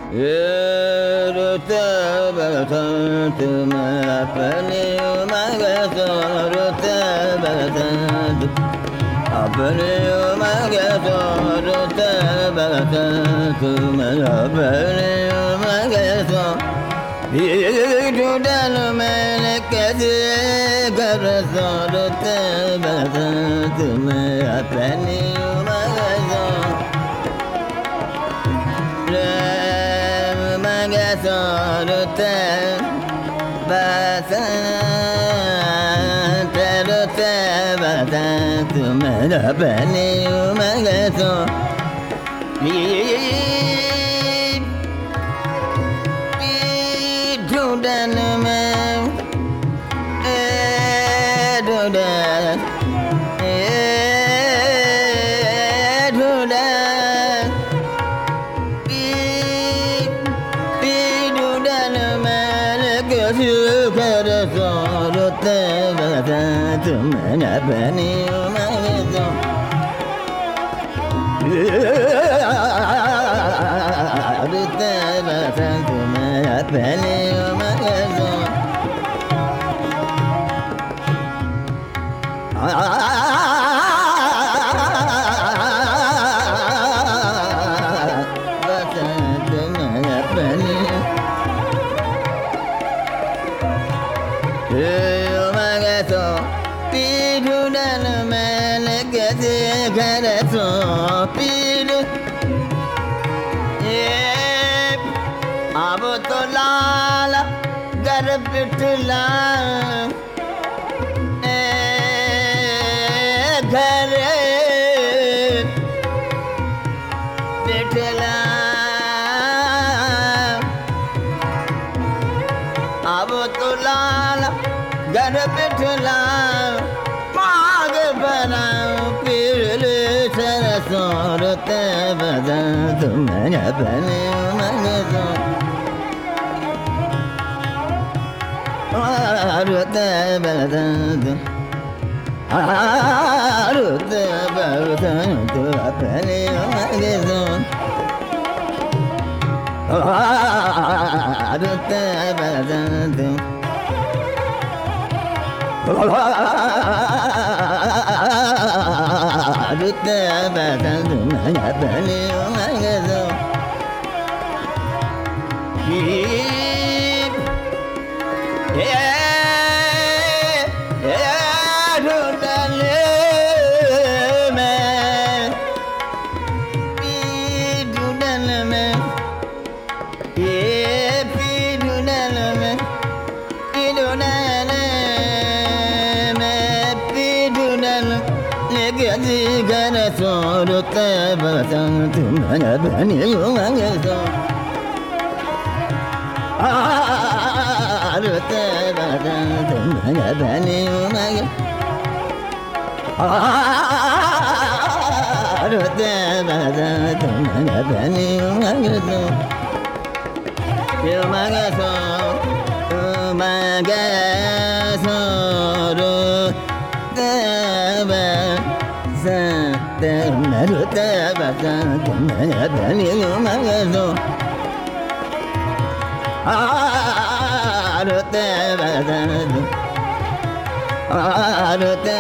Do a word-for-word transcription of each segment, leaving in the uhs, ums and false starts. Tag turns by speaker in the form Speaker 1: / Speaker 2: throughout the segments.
Speaker 1: तुम अपने मगे तो रोते बसंत अपने मगे तो रोते बसंत तुम अपने मगे तो डूडल मैंने कैसे कर सो रोते बसंत तुम अपने मगे तो रोते बसंत रोते बसंत तुम अपने मगे तो ढूंढन में ढूंढन ढूंढन ढूंढन में कैसे कर सो रोते बसंत तुम अपने मगे तो रोते बसंत तुम अपने मगे तो बसंत में अपने मगे तो पीढ़ुडन मैंने कैसे घर सो पीढ़ अब तो लाल घर पिटला घर पिटला अब तो लाल घर पिटला माग बना पीड़ सरसो रोते बसंत तुम अपने मगे तो रोते बसंत रोते बसंत अपने मगे तो रोते बसंत रोते बसंत तुम अपने मगे तो ढूंढन में ढूंढन में ढूंढन में ढूंढन में ढूंढन कैसे घर सो रोते बसंत तुम अपने मगे तो रोते बसंत तुम अपने मगे रोते बसंत तुम अपने मगे तो मगे तो मगे तो रोते बसंत रोते बसंत तुम अपने मगे तो रोते बसंत रोते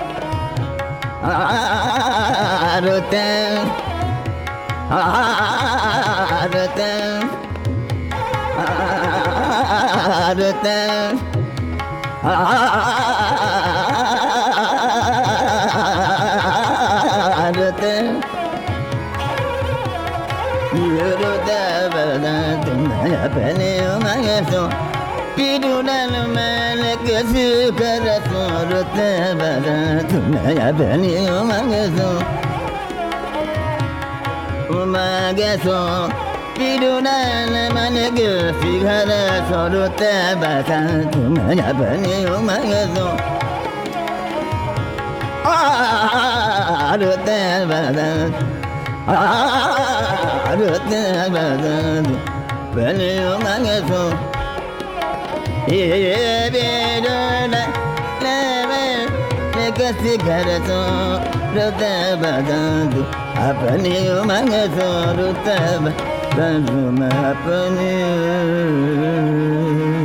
Speaker 1: रोते रोते रोते रोते रोते बसंत तुम अपने मगे तो पीढ़ुडन मैंने कैसे कर सो रोते बसंत तुम अपने मगे तो मगे तो पीढ़ुडन मैंने कैसे घर सो रोते बसंत तुम अपने मगे तो रोते बसंत रोते बसंत अपने मगे तो कैसे घर सो रोते बसंत अपने मगे तो रोते Tanrıma beni